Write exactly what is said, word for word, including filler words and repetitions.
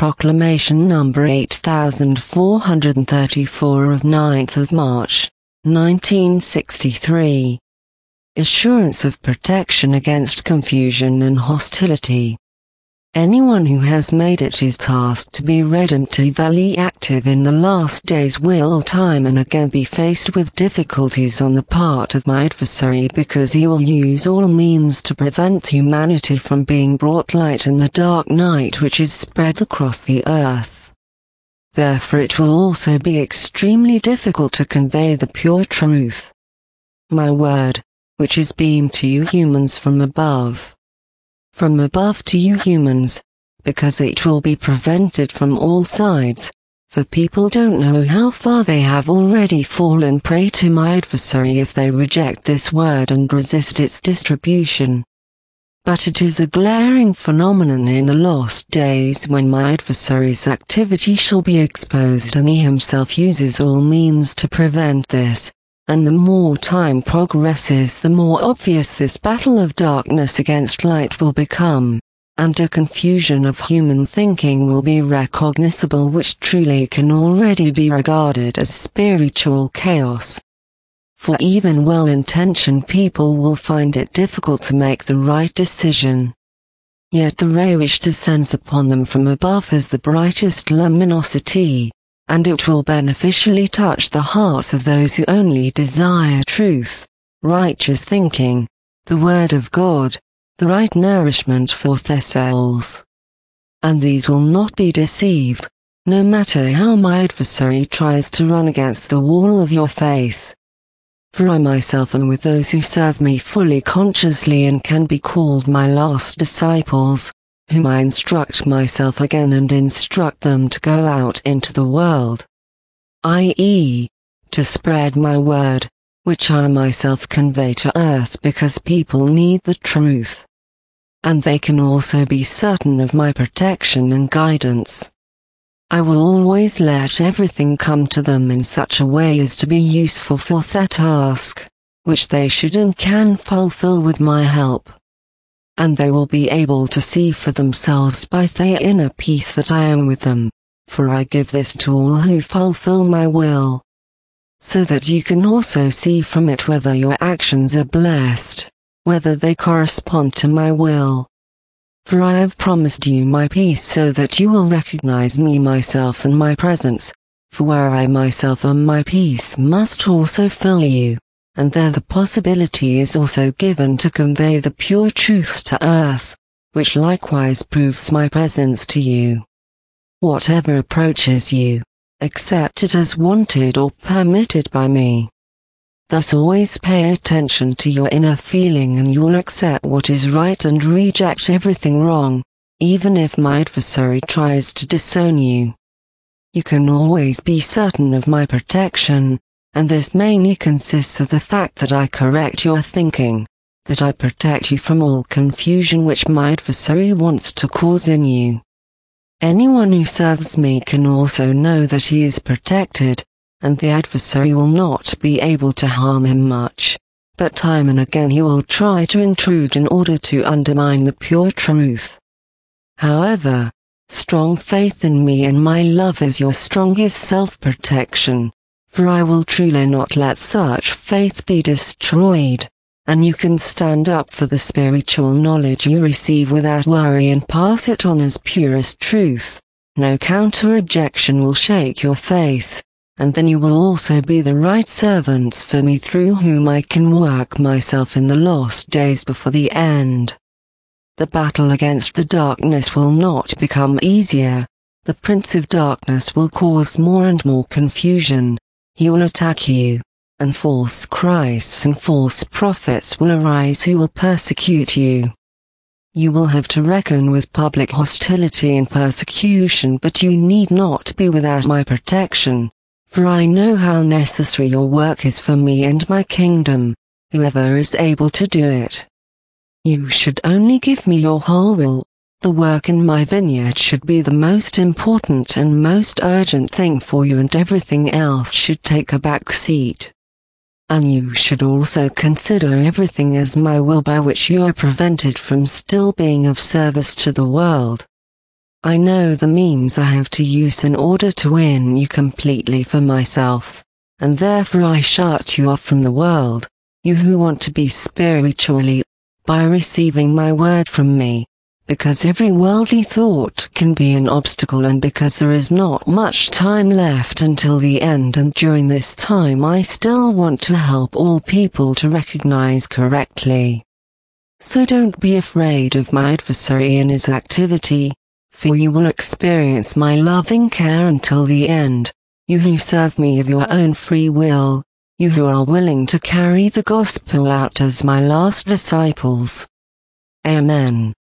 Proclamation number eight thousand four hundred thirty-four of ninth of March, nineteen sixty-three. Assurance of protection against confusion and hostility. Anyone who has made it his task to be redemptively active in the last days will time and again be faced with difficulties on the part of my adversary, because he will use all means to prevent humanity from being brought light in the dark night which is spread across the earth. Therefore it will also be extremely difficult to convey the pure truth, my word, which is beamed to you humans from above. From above to you humans, because it will be prevented from all sides, for people don't know how far they have already fallen prey to my adversary if they reject this word and resist its distribution. But it is a glaring phenomenon in the lost days when my adversary's activity shall be exposed, and he himself uses all means to prevent this. And the more time progresses, the more obvious this battle of darkness against light will become, and a confusion of human thinking will be recognizable which truly can already be regarded as spiritual chaos. For even well-intentioned people will find it difficult to make the right decision. Yet the ray which descends upon them from above has the brightest luminosity, and it will beneficially touch the hearts of those who only desire truth, righteous thinking, the Word of God, the right nourishment for their souls. And these will not be deceived, no matter how my adversary tries to run against the wall of your faith. For I myself am with those who serve me fully consciously and can be called my last disciples, whom I instruct myself again and instruct them to go out into the world, that is, to spread my word, which I myself convey to earth because people need the truth. And they can also be certain of my protection and guidance. I will always let everything come to them in such a way as to be useful for their task, which they should and can fulfill with my help. And they will be able to see for themselves by their inner peace that I am with them, for I give this to all who fulfill my will. So that you can also see from it whether your actions are blessed, whether they correspond to my will. For I have promised you my peace so that you will recognize me myself and my presence, for where I myself am my peace must also fill you. And there the possibility is also given to convey the pure truth to earth, which likewise proves my presence to you. Whatever approaches you, accept it as wanted or permitted by me. Thus always pay attention to your inner feeling and you'll accept what is right and reject everything wrong, even if my adversary tries to disown you. You can always be certain of my protection, and this mainly consists of the fact that I correct your thinking, that I protect you from all confusion which my adversary wants to cause in you. Anyone who serves me can also know that he is protected, and the adversary will not be able to harm him much, but time and again he will try to intrude in order to undermine the pure truth. However, strong faith in me and my love is your strongest self-protection. For I will truly not let such faith be destroyed, and you can stand up for the spiritual knowledge you receive without worry and pass it on as purest truth. No counter-objection will shake your faith, and then you will also be the right servants for me through whom I can work myself in the lost days before the end. The battle against the darkness will not become easier. The Prince of Darkness will cause more and more confusion. He will attack you, and false Christs and false prophets will arise who will persecute you. You will have to reckon with public hostility and persecution, but you need not be without my protection, for I know how necessary your work is for me and my kingdom, whoever is able to do it. You should only give me your whole will. The work in my vineyard should be the most important and most urgent thing for you, and everything else should take a back seat. And you should also consider everything as my will, by which you are prevented from still being of service to the world. I know the means I have to use in order to win you completely for myself, and therefore I shut you off from the world, you who want to be spiritually, by receiving my word from me, because every worldly thought can be an obstacle and because there is not much time left until the end, and during this time I still want to help all people to recognize correctly. So don't be afraid of my adversary and his activity, for you will experience my loving care until the end, you who serve me of your own free will, you who are willing to carry the gospel out as my last disciples. Amen.